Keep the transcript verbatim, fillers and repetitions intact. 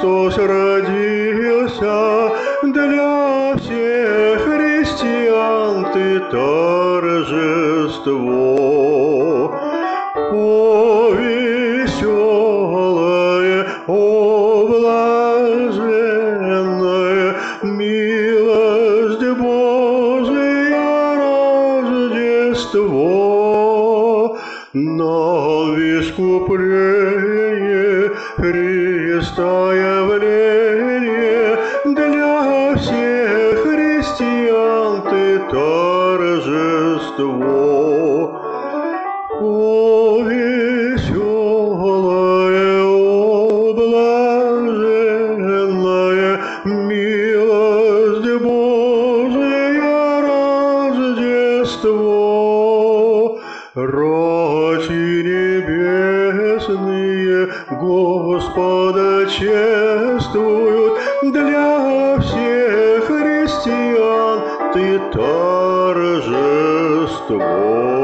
Христос родился, для всех христиан ты торжество. О, веселое, о, блаженное, милость Божия Рождество, нам в искупление Христа явление, для всех христиан ты торжество. О, веселое, о, блаженное, милость Божия Рождество, рачи небесные Господа чествуют, для всех христиан ты торжество.